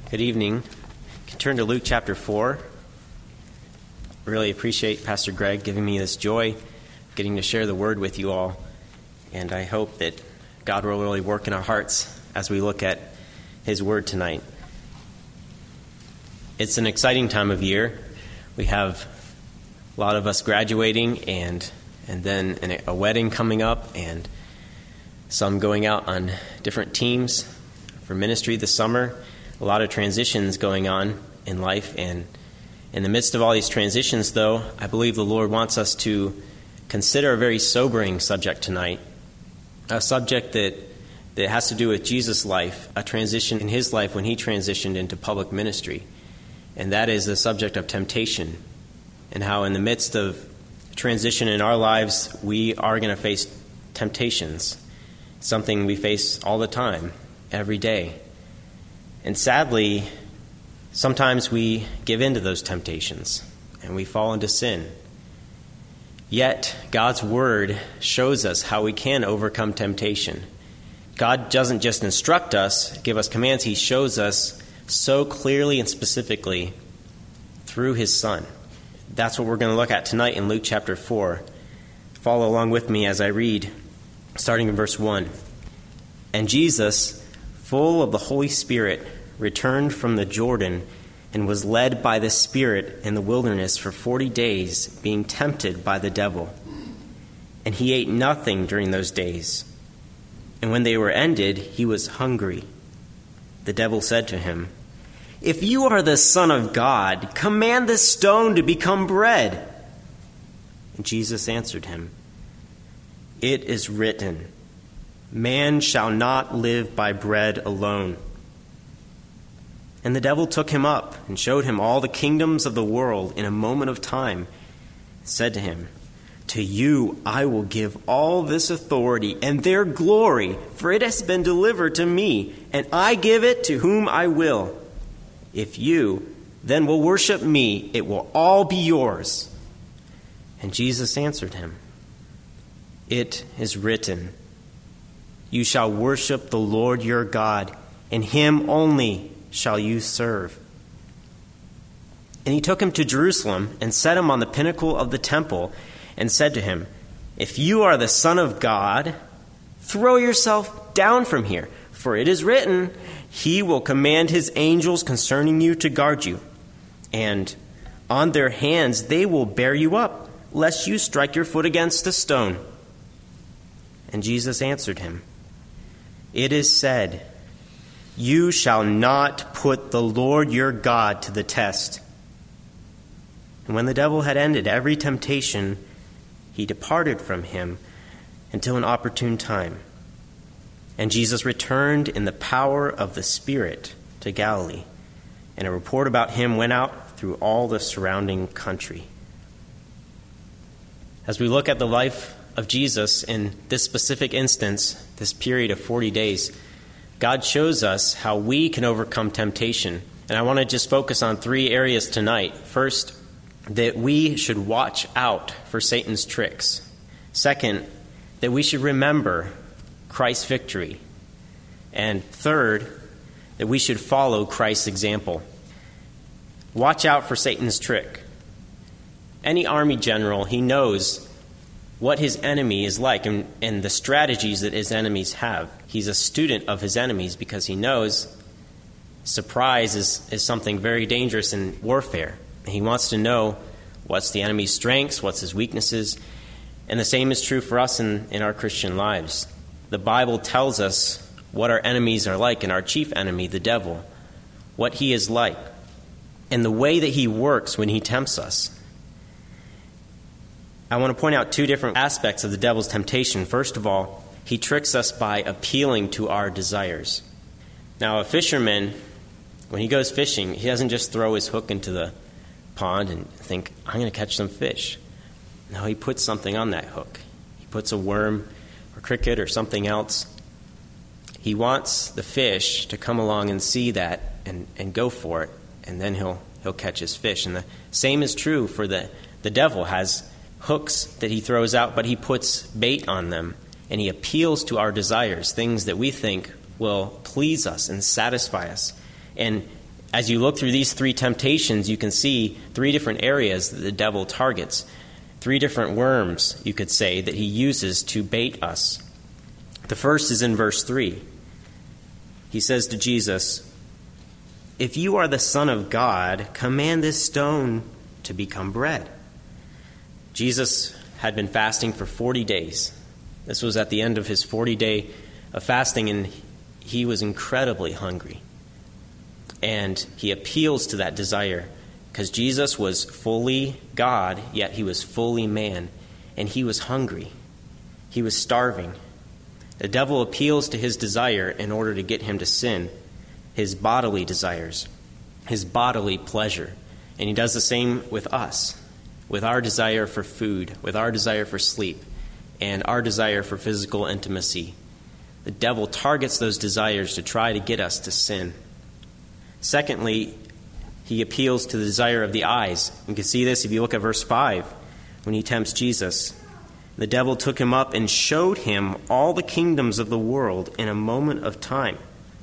Good evening. You can turn to Luke chapter 4. I really appreciate Pastor Greg giving me this joy, getting to share the word with you all. And I hope that God will really work in our hearts as we look at his word tonight. It's an exciting time of year. We have a lot of us graduating and then a wedding coming up, and some going out on different teams for ministry this summer. A lot of transitions going on in life, and in the midst of all these transitions, though, I believe the Lord wants us to consider a very sobering subject tonight, a subject that has to do with Jesus' life, a transition in his life when he transitioned into public ministry, and that is the subject of temptation, and how in the midst of transition in our lives, we are going to face temptations, something we face all the time, every day. And sadly, sometimes we give in to those temptations and we fall into sin. Yet, God's word shows us how we can overcome temptation. God doesn't just instruct us, give us commands, he shows us so clearly and specifically through his Son. That's what we're going to look at tonight in Luke chapter 4. Follow along with me as I read, starting in verse 1. And Jesus, full of the Holy Spirit, returned from the Jordan and was led by the Spirit in the wilderness for 40 days, being tempted by the devil. And he ate nothing during those days. And when they were ended, he was hungry. The devil said to him, "If you are the Son of God, command this stone to become bread." And Jesus answered him, "It is written, man shall not live by bread alone." And the devil took him up and showed him all the kingdoms of the world in a moment of time, and said to him, "To you I will give all this authority and their glory, for it has been delivered to me, and I give it to whom I will. If you then will worship me, it will all be yours." And Jesus answered him, "It is written, you shall worship the Lord your God, and him only shall you serve." And he took him to Jerusalem and set him on the pinnacle of the temple and said to him, "If you are the Son of God, throw yourself down from here, for it is written, he will command his angels concerning you to guard you, and on their hands they will bear you up, lest you strike your foot against a stone." And Jesus answered him, "It is said, you shall not put the Lord your God to the test." And when the devil had ended every temptation, he departed from him until an opportune time. And Jesus returned in the power of the Spirit to Galilee, and a report about him went out through all the surrounding country. As we look at the life of Jesus in this specific instance, this period of 40 days, God shows us how we can overcome temptation. And I want to just focus on 3 areas tonight. First, that we should watch out for Satan's tricks. Second, that we should remember Christ's victory. And third, that we should follow Christ's example. Watch out for Satan's trick. Any army general, he knows what his enemy is like and the strategies that his enemies have. He's a student of his enemies because he knows surprise is something very dangerous in warfare. He wants to know what's the enemy's strengths, what's his weaknesses, and the same is true for us in our Christian lives. The Bible tells us what our enemies are like, and our chief enemy, the devil, what he is like, and the way that he works when he tempts us. I want to point out 2 different aspects of the devil's temptation. First of all, he tricks us by appealing to our desires. Now, a fisherman, when he goes fishing, he doesn't just throw his hook into the pond and think, "I'm going to catch some fish." No, he puts something on that hook. He puts a worm or cricket or something else. He wants the fish to come along and see that and go for it, and then he'll catch his fish. And the same is true for the devil. Has hooks that he throws out, but he puts bait on them, and he appeals to our desires, things that we think will please us and satisfy us. And as you look through these three temptations, you can see three different areas that the devil targets, three different worms, you could say, that he uses to bait us. The first is in verse 3. He says to Jesus, "If you are the Son of God, command this stone to become bread." Jesus had been fasting for 40 days. This was at the end of his 40-day of fasting, and he was incredibly hungry. And he appeals to that desire because Jesus was fully God, yet he was fully man, and he was hungry. He was starving. The devil appeals to his desire in order to get him to sin, his bodily desires, his bodily pleasure. And he does the same with us, with our desire for food, with our desire for sleep, and our desire for physical intimacy. The devil targets those desires to try to get us to sin. Secondly, he appeals to the desire of the eyes. You can see this if you look at verse 5, when he tempts Jesus. The devil took him up and showed him all the kingdoms of the world in a moment of time.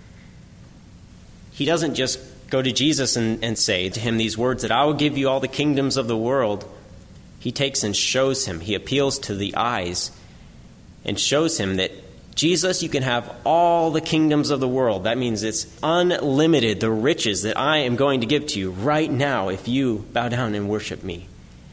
He doesn't just go to Jesus and say to him these words that I will give you all the kingdoms of the world. He takes and shows him. He appeals to the eyes and shows him that Jesus, you can have all the kingdoms of the world. That means it's unlimited, the riches that I am going to give to you right now if you bow down and worship me.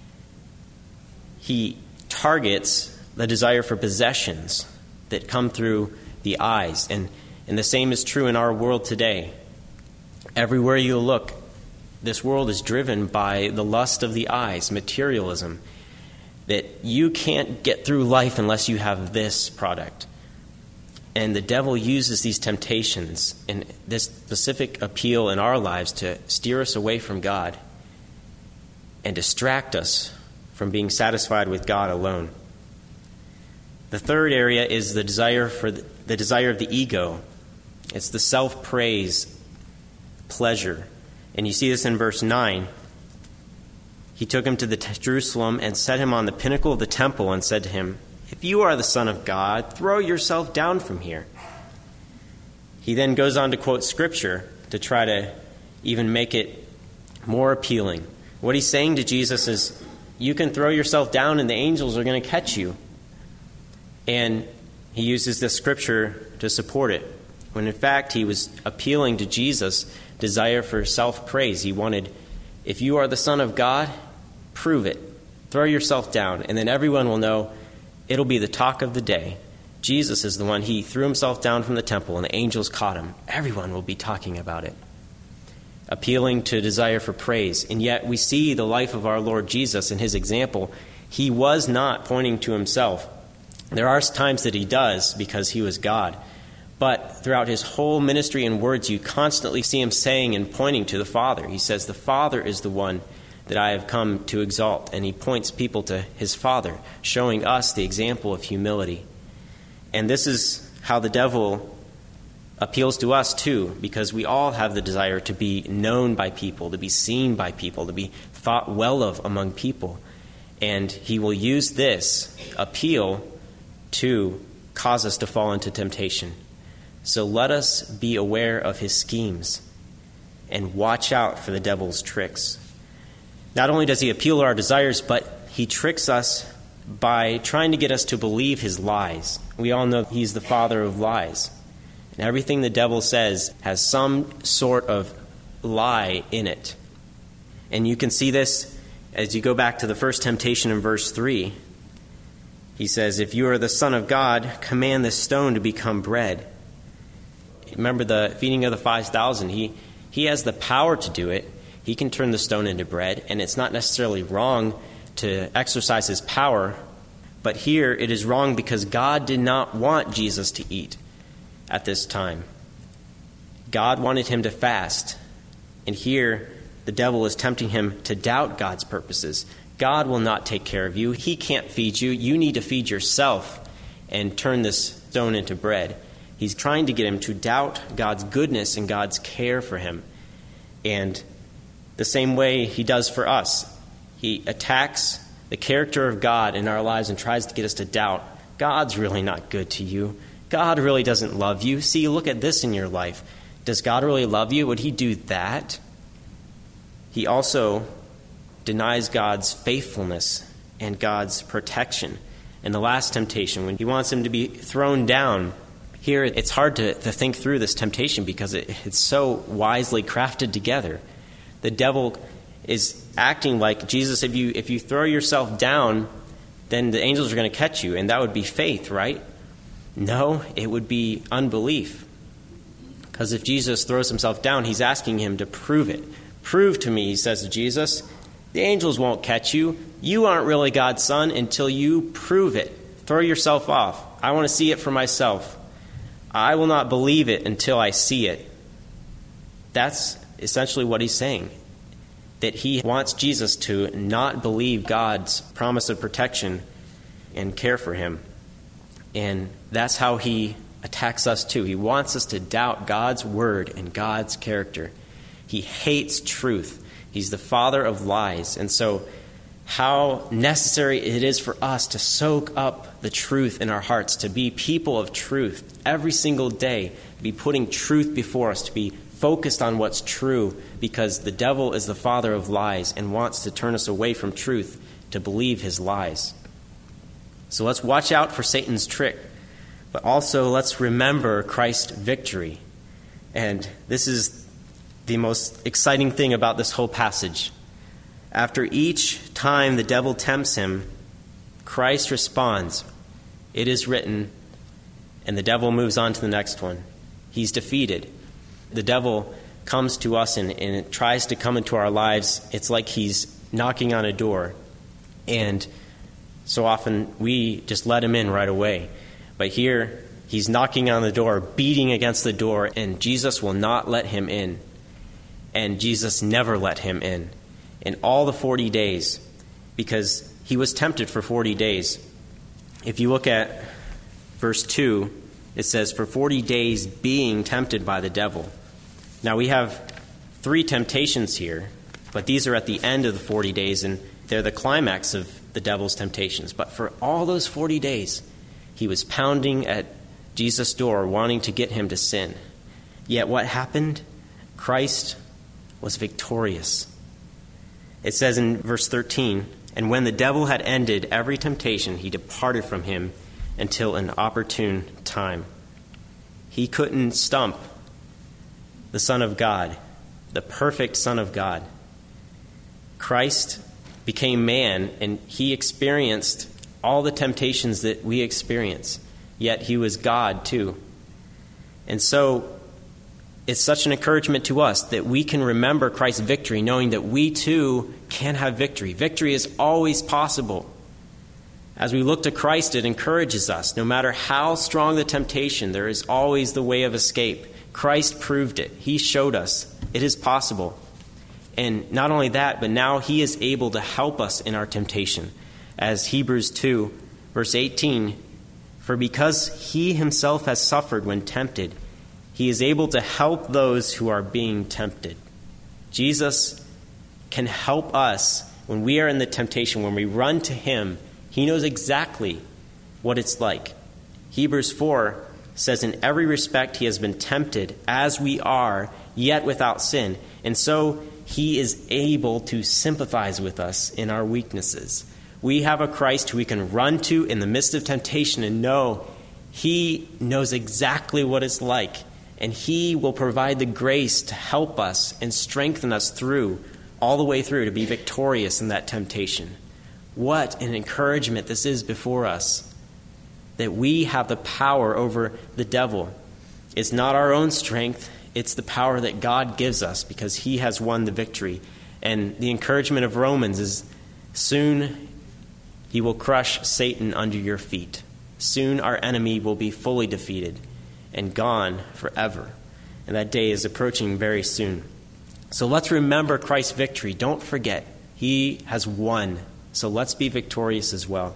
He targets the desire for possessions that come through the eyes. And the same is true in our world today. Everywhere you look, this world is driven by the lust of the eyes, materialism, that you can't get through life unless you have this product. And the devil uses these temptations and this specific appeal in our lives to steer us away from God and distract us from being satisfied with God alone. The third area is the desire for the desire of the ego. It's the self-praise, pleasure. And you see this in verse 9. He took him to Jerusalem and set him on the pinnacle of the temple and said to him, "If you are the Son of God, throw yourself down from here." He then goes on to quote Scripture to try to even make it more appealing. What he's saying to Jesus is, you can throw yourself down and the angels are going to catch you. And he uses this Scripture to support it, when in fact he was appealing to Jesus' desire for self-praise. He wanted, if you are the Son of God, prove it. Throw yourself down, and then everyone will know. It'll be the talk of the day. Jesus is the one. He threw himself down from the temple and the angels caught him. Everyone will be talking about it. Appealing to desire for praise. And yet we see the life of our Lord Jesus in his example. He was not pointing to himself. There are times that he does because he was God. But throughout his whole ministry and words, you constantly see him saying and pointing to the Father. He says, the Father is the one that I have come to exalt. And he points people to his Father, showing us the example of humility. And this is how the devil appeals to us too, because we all have the desire to be known by people, to be seen by people, to be thought well of among people. And he will use this appeal to cause us to fall into temptation. So let us be aware of his schemes and watch out for the devil's tricks. Not only does he appeal to our desires, but he tricks us by trying to get us to believe his lies. We all know he's the father of lies. And everything the devil says has some sort of lie in it. And you can see this as you go back to the first temptation in verse 3. He says, if you are the Son of God, command this stone to become bread. Remember the feeding of the 5,000. He has the power to do it. He can turn the stone into bread, and it's not necessarily wrong to exercise his power. But here it is wrong because God did not want Jesus to eat at this time. God wanted him to fast. And here the devil is tempting him to doubt God's purposes. God will not take care of you. He can't feed you. You need to feed yourself and turn this stone into bread. He's trying to get him to doubt God's goodness and God's care for him. And the same way he does for us. He attacks the character of God in our lives and tries to get us to doubt, God's really not good to you. God really doesn't love you. See, look at this in your life. Does God really love you? Would he do that? he also denies God's faithfulness and God's protection. In the last temptation, when he wants him to be thrown down, here it's hard to think through this temptation because it's so wisely crafted together. The devil is acting like, Jesus, if you throw yourself down, then the angels are going to catch you, and that would be faith, right? No, it would be unbelief. Because if Jesus throws himself down, he's asking him to prove it. Prove to me, he says to Jesus, the angels won't catch you. You aren't really God's son until you prove it. Throw yourself off. I want to see it for myself. I will not believe it until I see it. That's essentially what he's saying. That he wants Jesus to not believe God's promise of protection and care for him. And that's how he attacks us too. He wants us to doubt God's word and God's character. He hates truth. He's the father of lies. And so how necessary it is for us to soak up the truth in our hearts, to be people of truth every single day, to be putting truth before us, to be focused on what's true, because the devil is the father of lies and wants to turn us away from truth to believe his lies. So let's watch out for Satan's trick, but also let's remember Christ's victory. And this is the most exciting thing about this whole passage. After each time the devil tempts him, Christ responds, "It is written," and the devil moves on to the next one. He's defeated. The devil comes to us and it tries to come into our lives. It's like he's knocking on a door. And so often we just let him in right away. But here, he's knocking on the door, beating against the door, and Jesus will not let him in. And Jesus never let him in all the 40 days, because he was tempted for 40 days. If you look at verse 2, it says, "For 40 days being tempted by the devil." Now we have 3 temptations here, but these are at the end of the 40 days, and they're the climax of the devil's temptations. But for all those 40 days, he was pounding at Jesus' door, wanting to get him to sin. Yet what happened? Christ was victorious. It says in verse 13, "And when the devil had ended every temptation, he departed from him until an opportune time." He couldn't stump the Son of God, the perfect Son of God. Christ became man, and he experienced all the temptations that we experience, yet he was God too. And so it's such an encouragement to us that we can remember Christ's victory, knowing that we too can have victory. Victory is always possible. As we look to Christ, it encourages us. No matter how strong the temptation, there is always the way of escape. Christ proved it. He showed us it is possible. And not only that, but now he is able to help us in our temptation. As Hebrews 2, verse 18, "For because he himself has suffered when tempted, he is able to help those who are being tempted." Jesus can help us when we are in the temptation. When we run to him, he knows exactly what it's like. Hebrews 4 says, "In every respect he has been tempted as we are, yet without sin. And so he is able to sympathize with us in our weaknesses." We have a Christ who we can run to in the midst of temptation and know he knows exactly what it's like. And he will provide the grace to help us and strengthen us through, all the way through, to be victorious in that temptation. What an encouragement this is before us, that we have the power over the devil. It's not our own strength, it's the power that God gives us because he has won the victory. And the encouragement of Romans is, soon he will crush Satan under your feet. Soon our enemy will be fully defeated and gone forever. And that day is approaching very soon. So let's remember Christ's victory. Don't forget, he has won. So let's be victorious as well.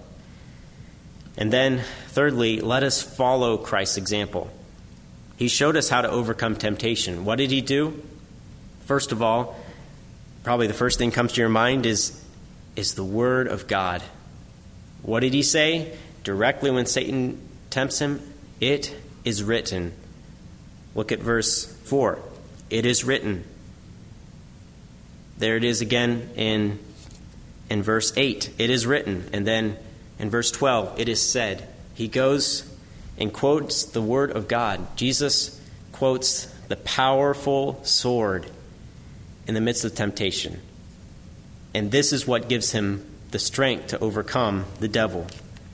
And then, thirdly, let us follow Christ's example. He showed us how to overcome temptation. What did he do? First of all, probably the first thing comes to your mind is the word of God. What did he say? Directly when Satan tempts him, "It is written." Look at verse 4. "It is written." There it is again in verse 8. It is written. And then in verse 12, it is said. He goes and quotes the word of God. Jesus quotes the powerful sword in the midst of temptation. And this is what gives him the strength to overcome the devil.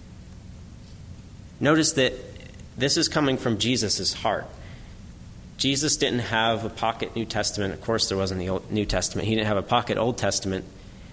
Notice that this is coming from Jesus' heart. Jesus didn't have a pocket New Testament. Of course, there wasn't the Old New Testament. He didn't have a pocket Old Testament.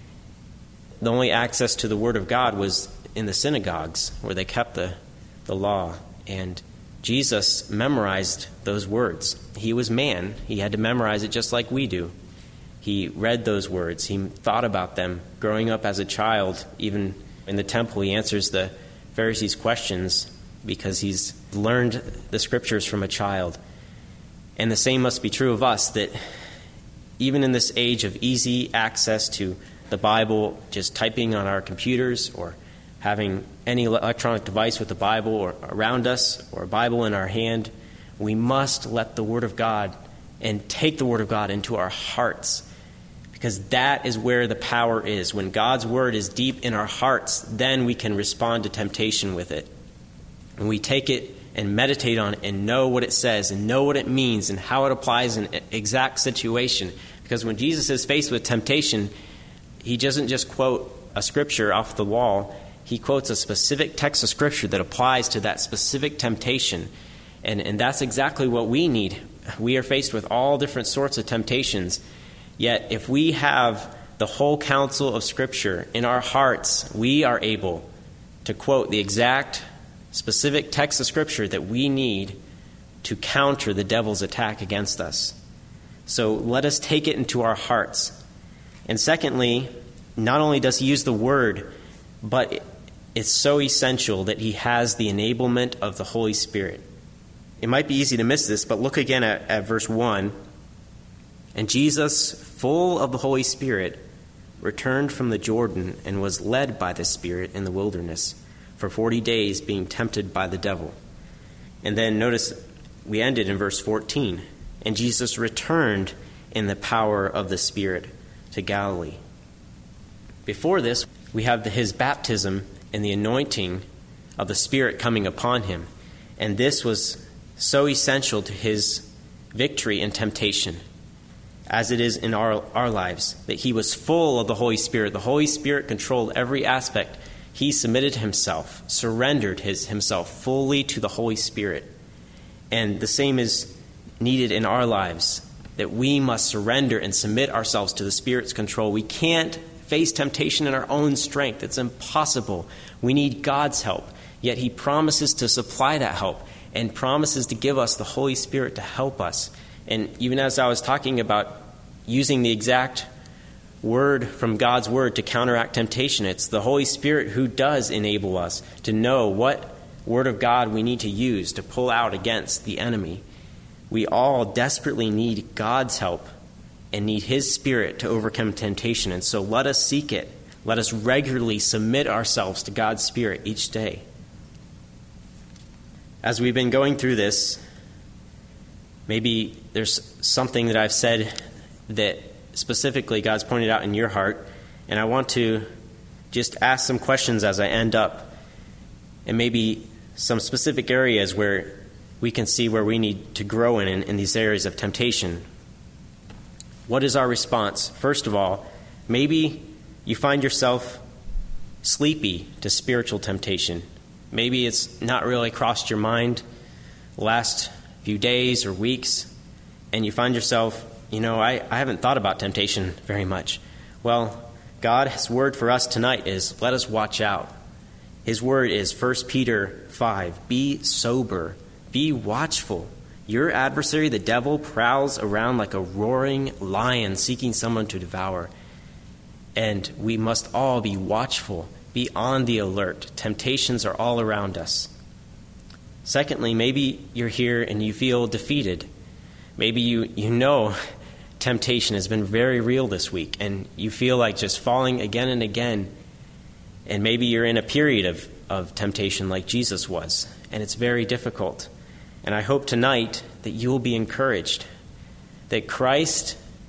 The only access to the Word of God was in the synagogues where they kept the law. And Jesus memorized those words. He was man. He had to memorize it just like we do. He read those words. He thought about them. Growing up as a child, even in the temple, he answers the Pharisees' questions because he's learned the Scriptures from a child. And the same must be true of us, that even in this age of easy access to the Bible, just typing on our computers or having any electronic device with the Bible or around us or a Bible in our hand, we must let the Word of God and take the Word of God into our hearts, because that is where the power is. When God's Word is deep in our hearts, then we can respond to temptation with it. When we take it and meditate on it and know what it says and know what it means and how it applies in an exact situation. Because when Jesus is faced with temptation, he doesn't just quote a scripture off the wall. He quotes a specific text of Scripture that applies to that specific temptation. And that's exactly what we need. We are faced with all different sorts of temptations. Yet if we have the whole counsel of Scripture in our hearts, we are able to quote the exact specific text of Scripture that we need to counter the devil's attack against us. So let us take it into our hearts. And secondly, not only does he use the Word, but it's so essential that he has the enablement of the Holy Spirit. It might be easy to miss this, but look again at verse 1. And Jesus, full of the Holy Spirit, returned from the Jordan and was led by the Spirit in the wilderness for 40 days, being tempted by the devil. And then notice we ended in verse 14. And Jesus returned in the power of the Spirit to Galilee. Before this, we have his baptism and the anointing of the Spirit coming upon him. And this was so essential to his victory in temptation, as it is in our lives, that he was full of the Holy Spirit. The Holy Spirit controlled every aspect. He submitted himself, surrendered himself fully to the Holy Spirit. And the same is needed in our lives, that we must surrender and submit ourselves to the Spirit's control. We can't face temptation in our own strength. It's impossible. We need God's help. Yet he promises to supply that help and promises to give us the Holy Spirit to help us. And even as I was talking about using the exact word from God's Word to counteract temptation, it's the Holy Spirit who does enable us to know what Word of God we need to use to pull out against the enemy. We all desperately need God's help and need his Spirit to overcome temptation. And so let us seek it. Let us regularly submit ourselves to God's Spirit each day. As we've been going through this, maybe there's something that I've said that specifically God's pointed out in your heart, and I want to just ask some questions as I end up, and maybe some specific areas where we can see where we need to grow in these areas of temptation. What is our response? First of all, maybe you find yourself sleepy to spiritual temptation. Maybe it's not really crossed your mind the last few days or weeks, and you find yourself, I haven't thought about temptation very much. Well, God's word for us tonight is, let us watch out. His word is 1 Peter 5, be sober, be watchful. Your adversary, the devil, prowls around like a roaring lion seeking someone to devour. And we must all be watchful, be on the alert. Temptations are all around us. Secondly, maybe you're here and you feel defeated. Maybe you know temptation has been very real this week, and you feel like just falling again and again. And maybe you're in a period of temptation like Jesus was, and it's very difficult. And I hope tonight that you will be encouraged, that Christ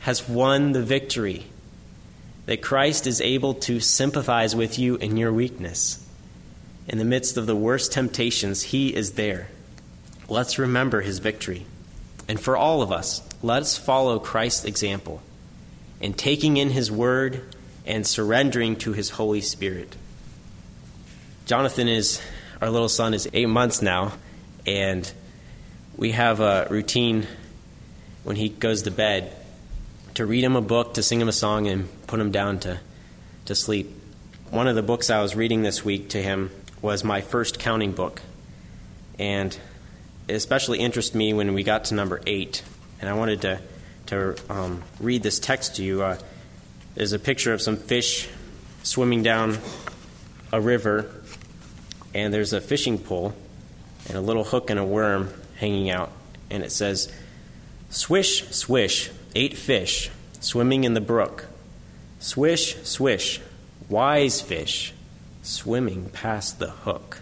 has won the victory, that Christ is able to sympathize with you in your weakness. In the midst of the worst temptations, he is there. Let's remember his victory. And for all of us, let's follow Christ's example in taking in his word and surrendering to his Holy Spirit. Jonathan our little son is 8 months now, and we have a routine when he goes to bed to read him a book, to sing him a song, and put him down to sleep. One of the books I was reading this week to him was my first counting book, and it especially interested me when we got to number 8, and I wanted to read this text to you. There's a picture of some fish swimming down a river, and there's a fishing pole and a little hook and a worm hanging out, and it says, "Swish, swish, 8 fish swimming in the brook. Swish, swish, wise fish swimming past the hook."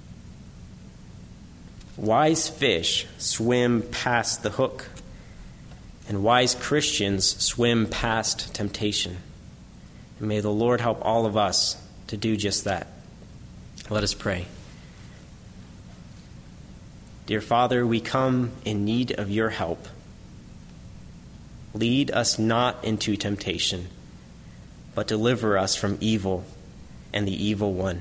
Wise fish swim past the hook, and wise Christians swim past temptation. And may the Lord help all of us to do just that. Let us pray. Dear Father, we come in need of your help. Lead us not into temptation, but deliver us from evil and the evil one.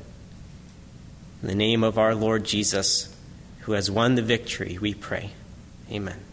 In the name of our Lord Jesus, who has won the victory, we pray. Amen.